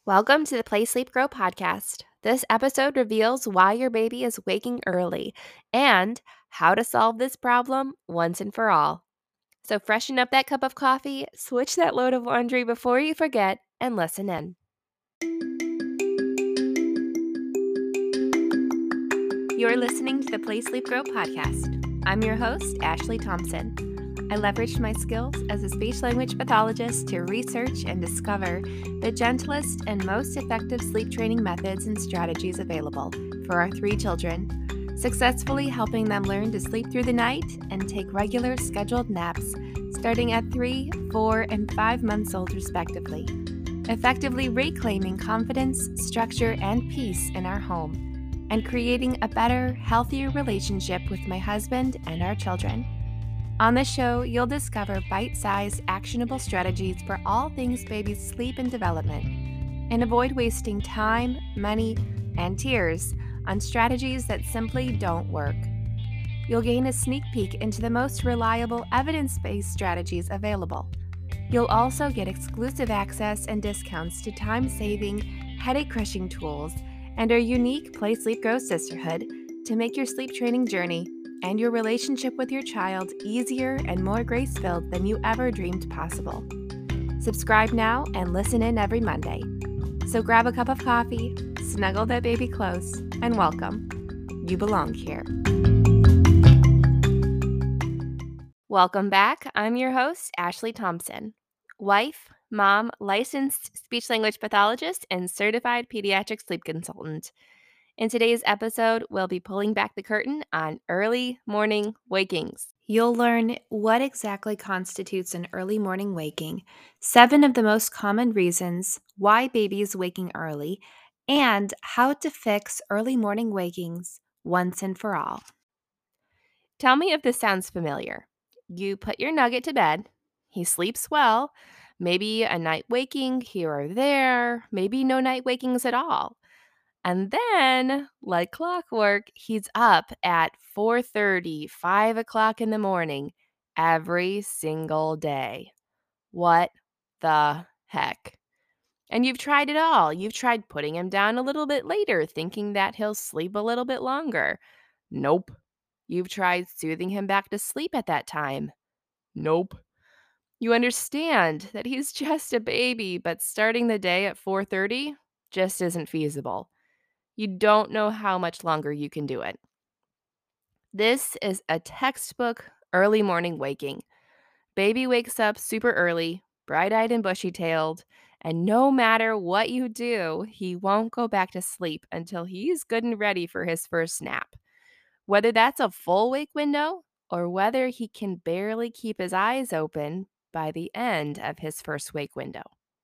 Welcome to the Play Sleep Grow podcast. This episode reveals why your baby is waking early and how to solve this problem once and for all. So, freshen up that cup of coffee, switch that load of laundry before you forget, and listen in. You're listening to the Play Sleep Grow podcast. I'm your host, Ashley Thompson. I leveraged my skills as a speech language pathologist to research and discover the gentlest and most effective sleep training methods and strategies available for our 3 children, successfully helping them learn to sleep through the night and take regular scheduled naps starting at 3, 4, and 5 months old respectively, effectively reclaiming confidence, structure, and peace in our home, and creating a better, healthier relationship with my husband and our children. On this show, you'll discover bite-sized, actionable strategies for all things baby's sleep and development, and avoid wasting time, money, and tears on strategies that simply don't work. You'll gain a sneak peek into the most reliable, evidence-based strategies available. You'll also get exclusive access and discounts to time-saving, headache-crushing tools and our unique Play Sleep Grow Sisterhood to make your sleep training journey and your relationship with your child easier and more grace-filled than you ever dreamed possible. Subscribe now and listen in every Monday. So grab a cup of coffee, snuggle that baby close, and welcome. You belong here. Welcome back. I'm your host, Ashley Thompson, wife, mom, licensed speech language pathologist, and certified pediatric sleep consultant. In today's episode, we'll be pulling back the curtain on early morning wakings. You'll learn what exactly constitutes an early morning waking, 7 of the most common reasons why babies waking early, and how to fix early morning wakings once and for all. Tell me if this sounds familiar. You put your nugget to bed, he sleeps well, maybe a night waking here or there, maybe no night wakings at all. And then, like clockwork, he's up at 4:30, 5 o'clock in the morning every single day. What the heck? And you've tried it all. You've tried putting him down a little bit later, thinking that he'll sleep a little bit longer. Nope. You've tried soothing him back to sleep at that time. Nope. You understand that he's just a baby, but starting the day at 4:30 just isn't feasible. You don't know how much longer you can do it. This is a textbook early morning waking. Baby wakes up super early, bright-eyed and bushy-tailed, and no matter what you do, he won't go back to sleep until he's good and ready for his first nap. Whether that's a full wake window or whether he can barely keep his eyes open by the end of his first wake window.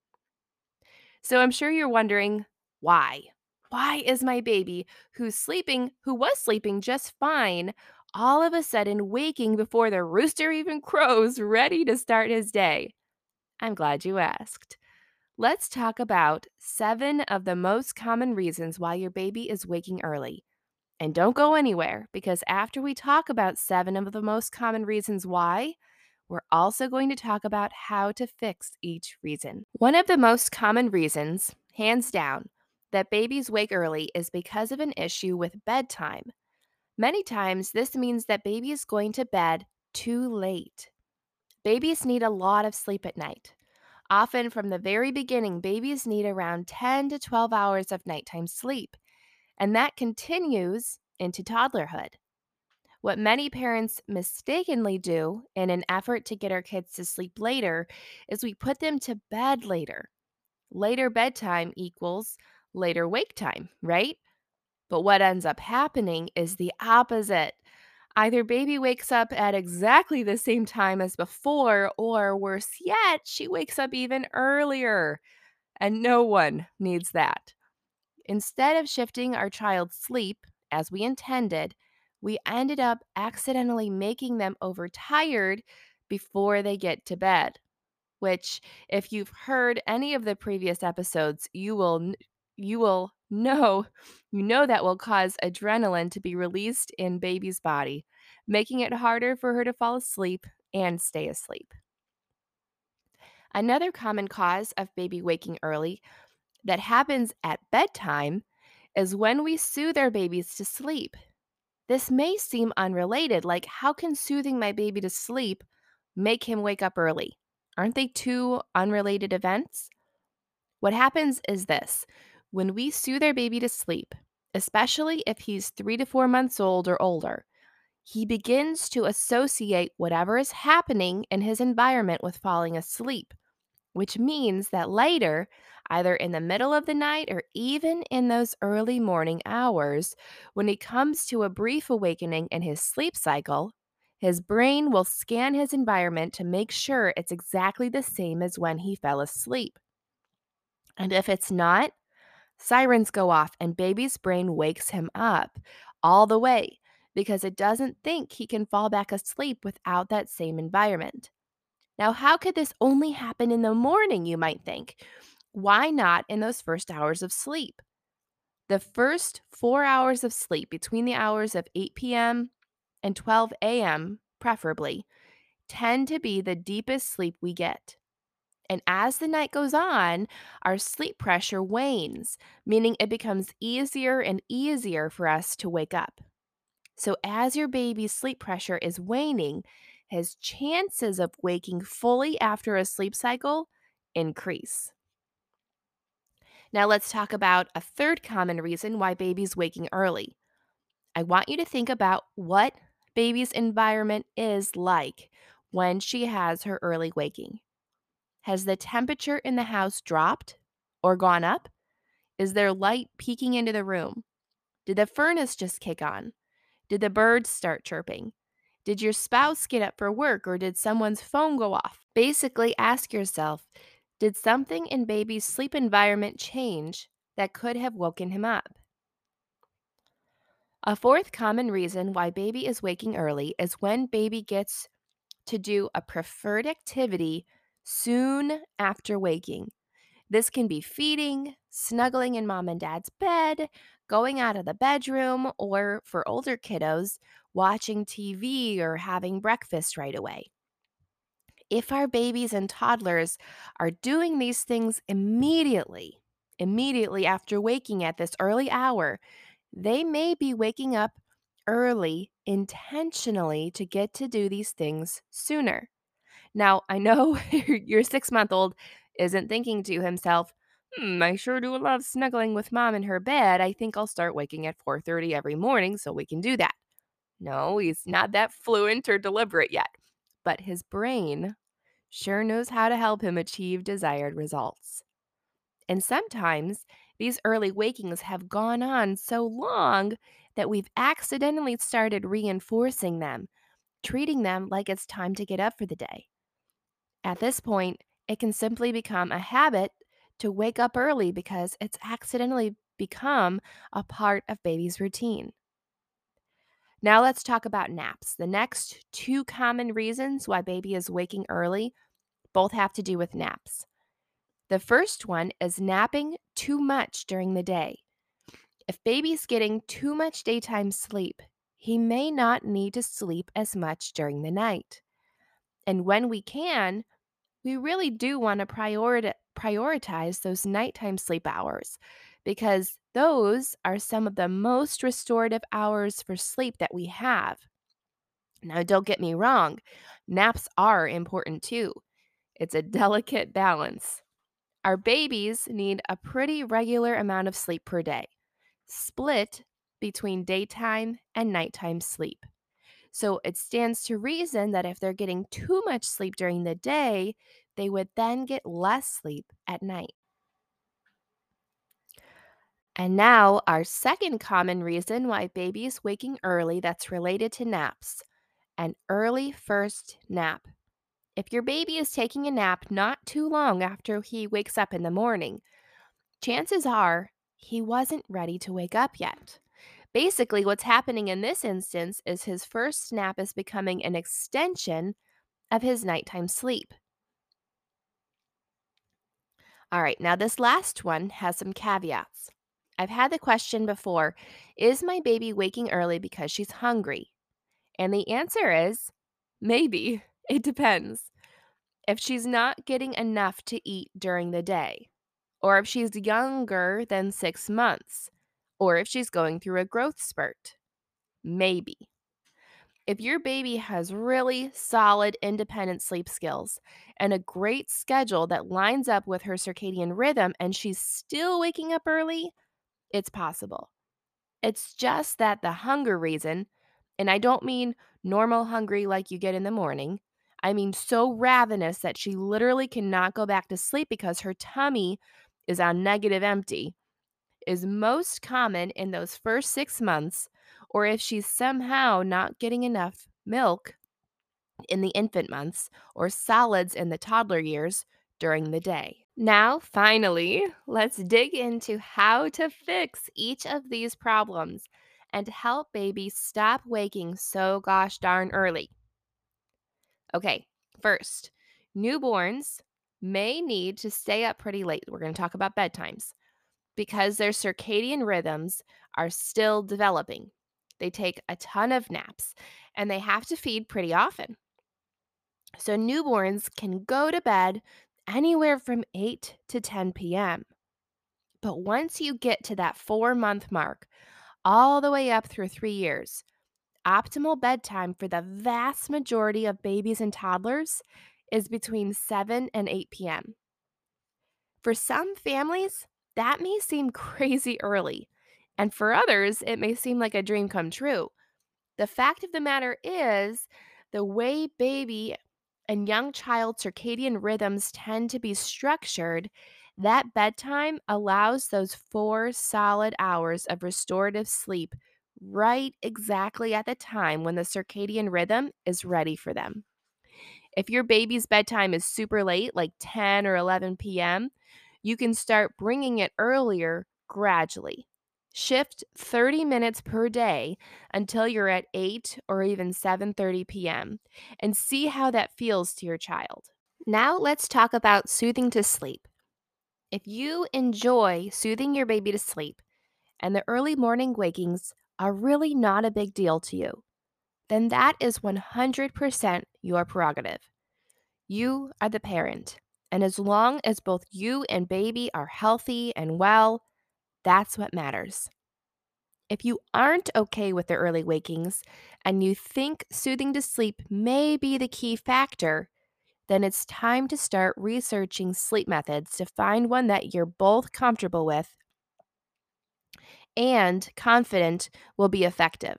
So I'm sure you're wondering, why? Why is my baby who was sleeping just fine, all of a sudden waking before the rooster even crows, ready to start his day? I'm glad you asked. Let's talk about 7 of the most common reasons why your baby is waking early. And don't go anywhere, because after we talk about 7 of the most common reasons why, we're also going to talk about how to fix each reason. One of the most common reasons, hands down, that babies wake early is because of an issue with bedtime. Many times, this means that baby is going to bed too late. Babies need a lot of sleep at night. Often from the very beginning, babies need around 10 to 12 hours of nighttime sleep, and that continues into toddlerhood. What many parents mistakenly do in an effort to get our kids to sleep later is we put them to bed later. Later bedtime equals later wake time, right? But what ends up happening is the opposite. Either baby wakes up at exactly the same time as before, or worse yet, she wakes up even earlier. And no one needs that. Instead of shifting our child's sleep as we intended, we ended up accidentally making them overtired before they get to bed, which, if you've heard any of the previous episodes, you will know that will cause adrenaline to be released in baby's body, making it harder for her to fall asleep and stay asleep. Another common cause of baby waking early that happens at bedtime is when we soothe our babies to sleep. This may seem unrelated, like how can soothing my baby to sleep make him wake up early? Aren't they two unrelated events? What happens is this: when we soothe our baby to sleep, especially if he's 3 to 4 months old or older, he begins to associate whatever is happening in his environment with falling asleep, which means that later, either in the middle of the night or even in those early morning hours, when he comes to a brief awakening in his sleep cycle, his brain will scan his environment to make sure it's exactly the same as when he fell asleep. And if it's not, sirens go off and baby's brain wakes him up all the way because it doesn't think he can fall back asleep without that same environment. Now, how could this only happen in the morning, you might think? Why not in those first hours of sleep? The first 4 hours of sleep between the hours of 8 p.m. and 12 a.m., preferably, tend to be the deepest sleep we get. And as the night goes on, our sleep pressure wanes, meaning it becomes easier and easier for us to wake up. So, as your baby's sleep pressure is waning, his chances of waking fully after a sleep cycle increase. Now, let's talk about a third common reason why baby's waking early. I want you to think about what baby's environment is like when she has her early waking. Has the temperature in the house dropped or gone up? Is there light peeking into the room? Did the furnace just kick on? Did the birds start chirping? Did your spouse get up for work or did someone's phone go off? Basically, ask yourself, did something in baby's sleep environment change that could have woken him up? A fourth common reason why baby is waking early is when baby gets to do a preferred activity soon after waking. This can be feeding, snuggling in mom and dad's bed, going out of the bedroom, or for older kiddos, watching TV or having breakfast right away. If our babies and toddlers are doing these things immediately after waking at this early hour, they may be waking up early intentionally to get to do these things sooner. Now, I know your 6-month-old isn't thinking to himself, I sure do love snuggling with mom in her bed. I think I'll start waking at 4:30 every morning so we can do that. No, he's not that fluent or deliberate yet, but his brain sure knows how to help him achieve desired results. And sometimes these early wakings have gone on so long that we've accidentally started reinforcing them, treating them like it's time to get up for the day. At this point, it can simply become a habit to wake up early because it's accidentally become a part of baby's routine. Now let's talk about naps. The next two common reasons why baby is waking early both have to do with naps. The first one is napping too much during the day. If baby's getting too much daytime sleep, he may not need to sleep as much during the night. And when we can, we really do want to prioritize those nighttime sleep hours because those are some of the most restorative hours for sleep that we have. Now, don't get me wrong, naps are important too. It's a delicate balance. Our babies need a pretty regular amount of sleep per day, split between daytime and nighttime sleep. So it stands to reason that if they're getting too much sleep during the day, they would then get less sleep at night. And now, our second common reason why babies waking early that's related to naps: an early first nap. If your baby is taking a nap not too long after he wakes up in the morning, chances are he wasn't ready to wake up yet. Basically, what's happening in this instance is his first nap is becoming an extension of his nighttime sleep. All right, now this last one has some caveats. I've had the question before: is my baby waking early because she's hungry? And the answer is maybe. It depends. If she's not getting enough to eat during the day, or if she's younger than 6 months, or if she's going through a growth spurt. Maybe. If your baby has really solid independent sleep skills and a great schedule that lines up with her circadian rhythm and she's still waking up early, it's possible. It's just that the hunger reason, and I don't mean normal hungry like you get in the morning, I mean so ravenous that she literally cannot go back to sleep because her tummy is on negative empty, is most common in those first 6 months, or if she's somehow not getting enough milk in the infant months or solids in the toddler years during the day. Now, finally, let's dig into how to fix each of these problems and help babies stop waking so gosh darn early. Okay, first, newborns may need to stay up pretty late. We're going to talk about bedtimes because their circadian rhythms are still developing. They take a ton of naps and they have to feed pretty often. So newborns can go to bed anywhere from 8 to 10 p.m. But once you get to that 4 month mark, all the way up through 3 years, optimal bedtime for the vast majority of babies and toddlers is between 7 and 8 p.m. For some families, that may seem crazy early, and for others, it may seem like a dream come true. The fact of the matter is, the way baby and young child circadian rhythms tend to be structured, that bedtime allows those 4 solid hours of restorative sleep right exactly at the time when the circadian rhythm is ready for them. If your baby's bedtime is super late, like 10 or 11 p.m., you can start bringing it earlier gradually. Shift 30 minutes per day until you're at 8 or even 7:30 p.m. and see how that feels to your child. Now let's talk about soothing to sleep. If you enjoy soothing your baby to sleep and the early morning wakings are really not a big deal to you, then that is 100% your prerogative. You are the parent, and as long as both you and baby are healthy and well, that's what matters. If you aren't okay with the early wakings and you think soothing to sleep may be the key factor, then it's time to start researching sleep methods to find one that you're both comfortable with and confident will be effective.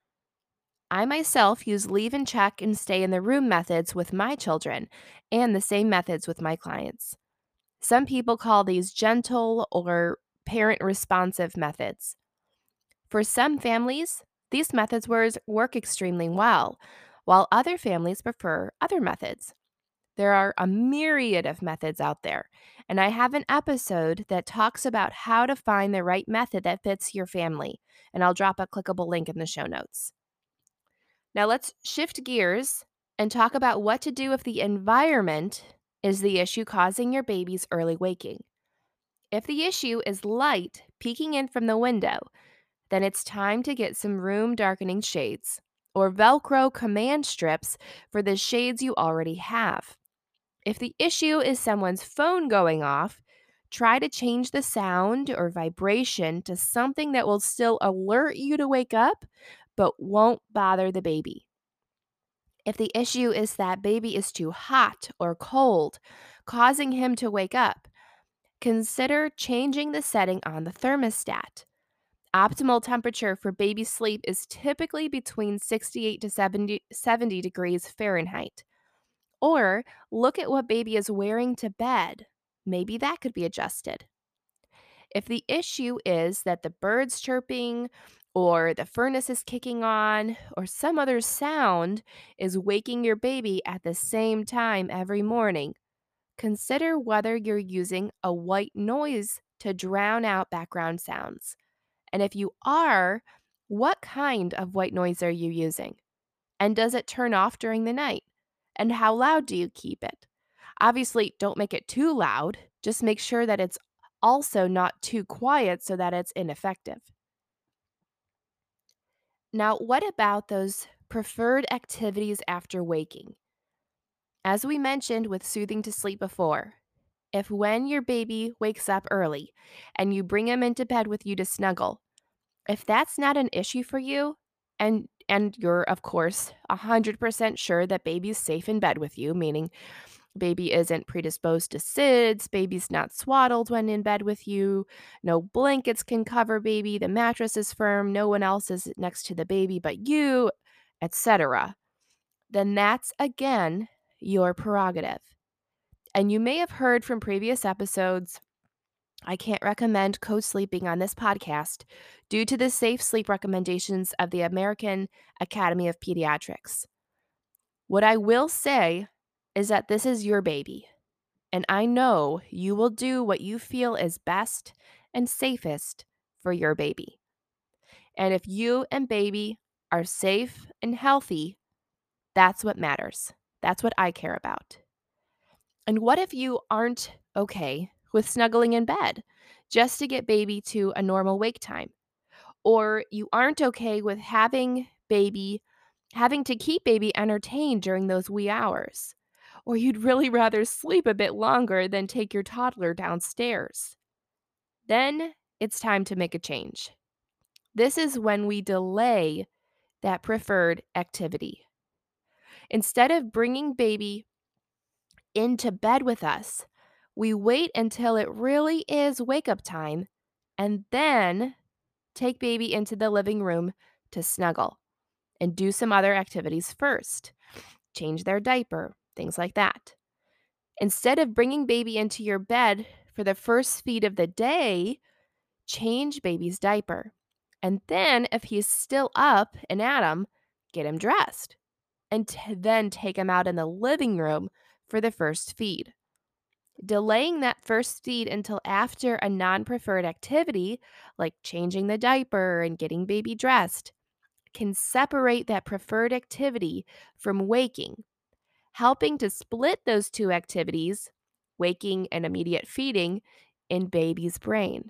I myself use leave and check and stay in the room methods with my children and the same methods with my clients. Some people call these gentle or parent responsive methods. For some families, these methods work extremely well, while other families prefer other methods. There are a myriad of methods out there, and I have an episode that talks about how to find the right method that fits your family, and I'll drop a clickable link in the show notes. Now let's shift gears and talk about what to do if the environment is the issue causing your baby's early waking. If the issue is light peeking in from the window, then it's time to get some room darkening shades or Velcro command strips for the shades you already have. If the issue is someone's phone going off, try to change the sound or vibration to something that will still alert you to wake up but won't bother the baby. If the issue is that baby is too hot or cold, causing him to wake up, consider changing the setting on the thermostat. Optimal temperature for baby sleep is typically between 68 to 70 degrees Fahrenheit. Or look at what baby is wearing to bed. Maybe that could be adjusted. If the issue is that the bird's chirping, or the furnace is kicking on, or some other sound is waking your baby at the same time every morning, consider whether you're using a white noise to drown out background sounds. And if you are, what kind of white noise are you using? And does it turn off during the night? And how loud do you keep it? Obviously, don't make it too loud. Just make sure that it's also not too quiet so that it's ineffective. Now, what about those preferred activities after waking? As we mentioned with soothing to sleep before, If when your baby wakes up early and you bring him into bed with you to snuggle, if that's not an issue for you, and you're of course 100% sure that baby's safe in bed with you, meaning baby isn't predisposed to SIDS, baby's not swaddled when in bed with you, no blankets can cover baby, the mattress is firm, no one else is next to the baby but you, etc., then that's again your prerogative. And you may have heard from previous episodes, I can't recommend co-sleeping on this podcast due to the safe sleep recommendations of the American Academy of Pediatrics. What I will say is that this is your baby, and I know you will do what you feel is best and safest for your baby. And if you and baby are safe and healthy, that's what matters. That's what I care about. And what if you aren't okay with snuggling in bed just to get baby to a normal wake time? Or you aren't okay with having to keep baby entertained during those wee hours? Or you'd really rather sleep a bit longer than take your toddler downstairs? Then it's time to make a change. This is when we delay that preferred activity. Instead of bringing baby into bed with us, we wait until it really is wake up time and then take baby into the living room to snuggle and do some other activities first. Change their diaper, things like that. Instead of bringing baby into your bed for the first feed of the day, change baby's diaper. And then, if he's still up and at him, get him dressed. And then take him out in the living room for the first feed. Delaying that first feed until after a non-preferred activity, like changing the diaper and getting baby dressed, can separate that preferred activity from waking, helping to split those two activities, waking and immediate feeding, in baby's brain.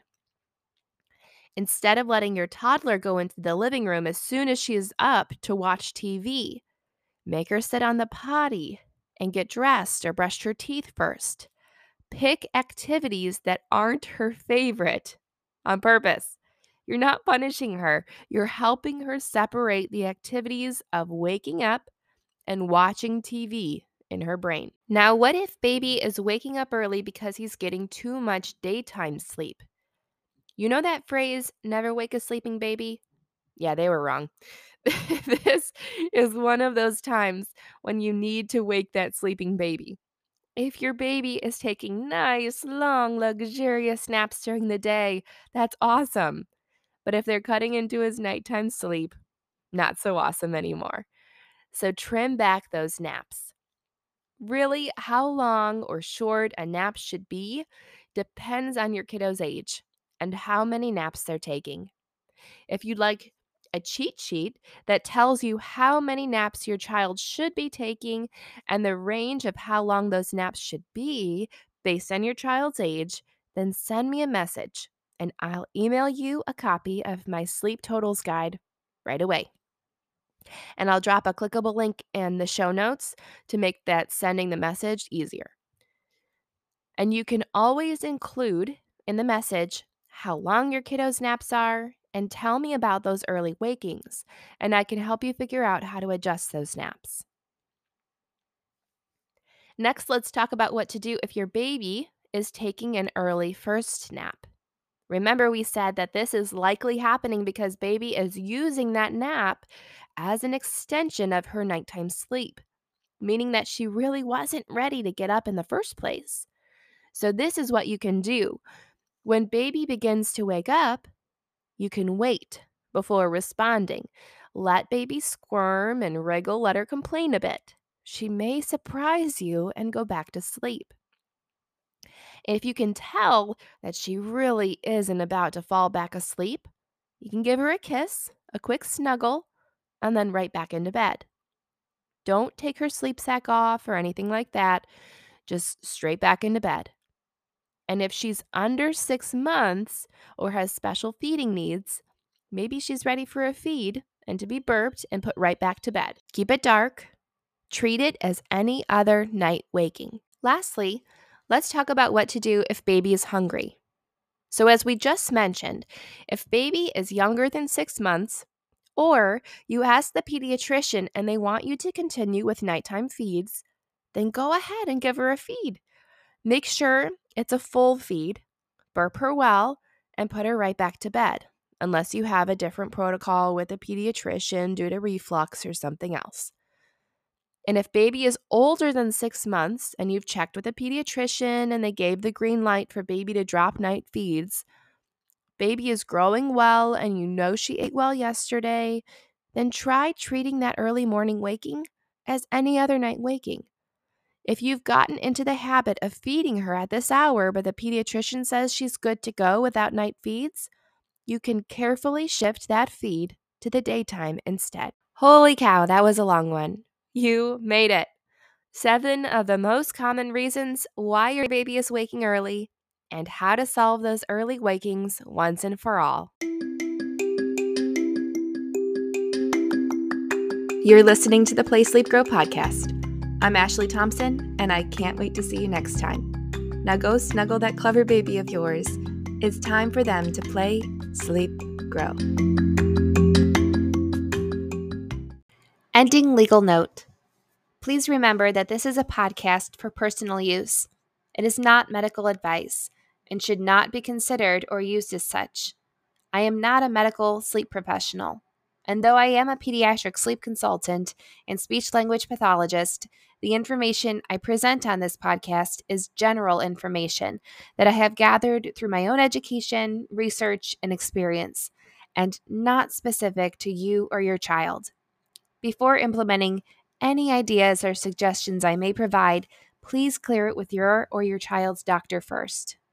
Instead of letting your toddler go into the living room as soon as she is up to watch TV, make her sit on the potty and get dressed or brush her teeth first. Pick activities that aren't her favorite on purpose. You're not punishing her. You're helping her separate the activities of waking up and watching TV in her brain. Now, what if baby is waking up early because he's getting too much daytime sleep? You know that phrase, never wake a sleeping baby? Yeah, they were wrong. This is one of those times when you need to wake that sleeping baby. If your baby is taking nice, long, luxurious naps during the day, that's awesome. But if they're cutting into his nighttime sleep, not so awesome anymore. So trim back those naps. Really, how long or short a nap should be depends on your kiddo's age and how many naps they're taking. If you'd like a cheat sheet that tells you how many naps your child should be taking and the range of how long those naps should be based on your child's age, then send me a message and I'll email you a copy of my Sleep Totals Guide right away. And I'll drop a clickable link in the show notes to make that sending the message easier. And you can always include in the message how long your kiddo's naps are and tell me about those early wakings, and I can help you figure out how to adjust those naps. Next, let's talk about what to do if your baby is taking an early first nap. Remember, we said that this is likely happening because baby is using that nap as an extension of her nighttime sleep, meaning that she really wasn't ready to get up in the first place. So this is what you can do. When baby begins to wake up, you can wait before responding. Let baby squirm and wriggle, let her complain a bit. She may surprise you and go back to sleep. If you can tell that she really isn't about to fall back asleep, you can give her a kiss, a quick snuggle, and then right back into bed. Don't take her sleep sack off or anything like that. Just straight back into bed. And if she's under 6 months or has special feeding needs, maybe she's ready for a feed and to be burped and put right back to bed. Keep it dark. Treat it as any other night waking. Lastly, Let's talk about what to do if baby is hungry. So, as we just mentioned, if baby is younger than 6 months, or you ask the pediatrician and they want you to continue with nighttime feeds, then go ahead and give her a feed. Make sure it's a full feed, burp her well, and put her right back to bed, unless you have a different protocol with a pediatrician due to reflux or something else. And if baby is older than 6 months and you've checked with a pediatrician and they gave the green light for baby to drop night feeds, baby is growing well and you know she ate well yesterday, then try treating that early morning waking as any other night waking. If you've gotten into the habit of feeding her at this hour, but the pediatrician says she's good to go without night feeds, you can carefully shift that feed to the daytime instead. Holy cow, that was a long one. You made it. 7 of the most common reasons why your baby is waking early and how to solve those early wakings once and for all. You're listening to the Play Sleep Grow podcast. I'm Ashley Thompson, and I can't wait to see you next time. Now go snuggle that clever baby of yours. It's time for them to play, sleep, grow. Ending legal note. Please remember that this is a podcast for personal use. It is not medical advice and should not be considered or used as such. I am not a medical sleep professional, and though I am a pediatric sleep consultant and speech-language pathologist, the information I present on this podcast is general information that I have gathered through my own education, research, and experience, and not specific to you or your child. Before implementing any ideas or suggestions I may provide, please clear it with your or your child's doctor first.